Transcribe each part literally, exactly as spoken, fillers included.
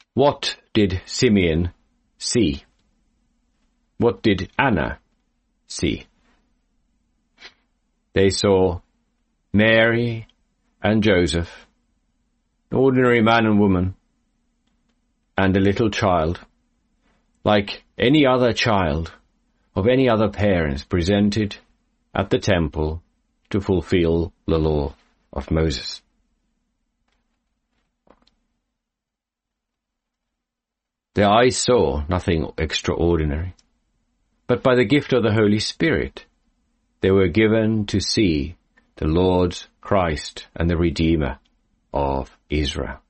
What did Simeon see? What did Anna see? They saw Mary and Joseph, an ordinary man and woman, and a little child, like any other child of any other parents, presented at the temple to fulfill the law of Moses. Their eyes saw nothing extraordinary, but by the gift of the Holy Spirit they were given to see the Lord Christ and the Redeemer of Israel.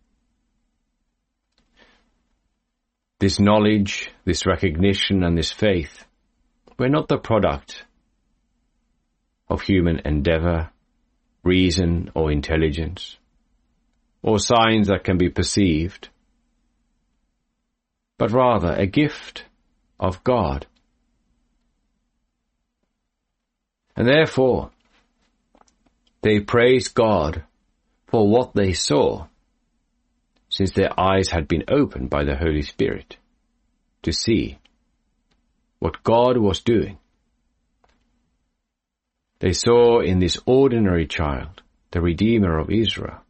This knowledge, this recognition, and this faith were not the product of human endeavor, reason, or intelligence, or signs that can be perceived, but rather a gift of God. And therefore, they praised God for what they saw, since their eyes had been opened by the Holy Spirit to see what God was doing. They saw in this ordinary child the Redeemer of Israel,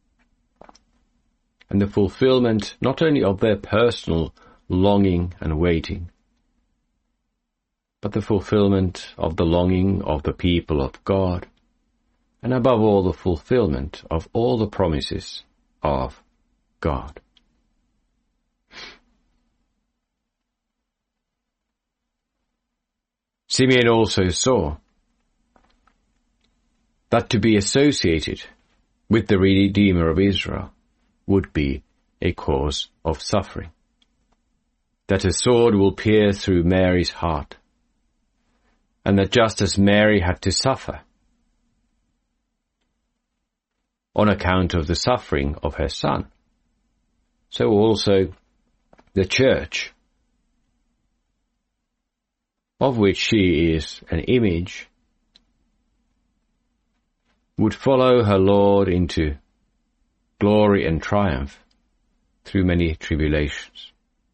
and the fulfillment not only of their personal longing and waiting, but the fulfillment of the longing of the people of God, and above all the fulfillment of all the promises of God. Simeon also saw that to be associated with the Redeemer of Israel would be a cause of suffering, that a sword will pierce through Mary's heart, and that just as Mary had to suffer on account of the suffering of her son, so also the church, of which she is an image, would follow her Lord into glory and triumph through many tribulations.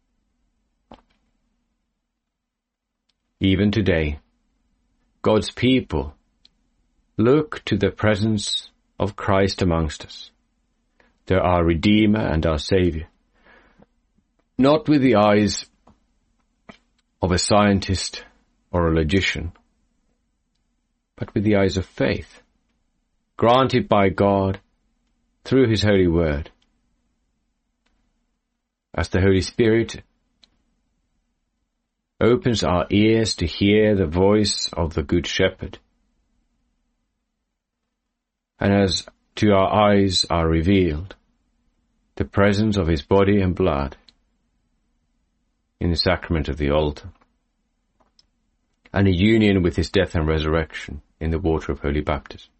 Even today, God's people look to the presence of Christ amongst us, there our Redeemer and our Saviour, not with the eyes of a scientist or a logician, but with the eyes of faith, granted by God through His holy word, as the Holy Spirit opens our ears to hear the voice of the Good Shepherd, and as to our eyes are revealed the presence of His body and blood in the sacrament of the altar, and a union with His death and resurrection in the water of holy baptism.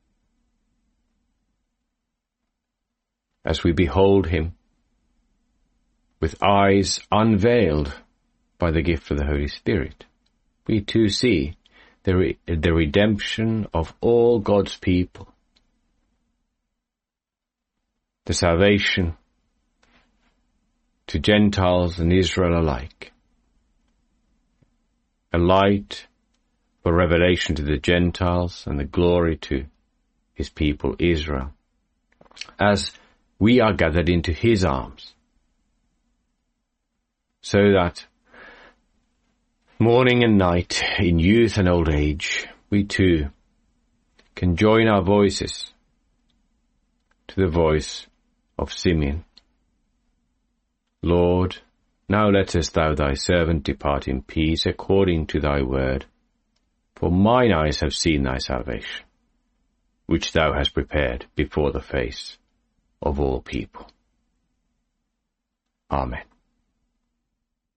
As we behold Him with eyes unveiled by the gift of the Holy Spirit, we too see the, re- the redemption of all God's people, the salvation to Gentiles and Israel alike, a light for revelation to the Gentiles and the glory to His people Israel, as we are gathered into His arms, so that morning and night, in youth and old age, we too can join our voices to the voice of Simeon. Lord, now lettest thou thy servant depart in peace according to thy word, for mine eyes have seen thy salvation, which thou hast prepared before the face of all people. Amen.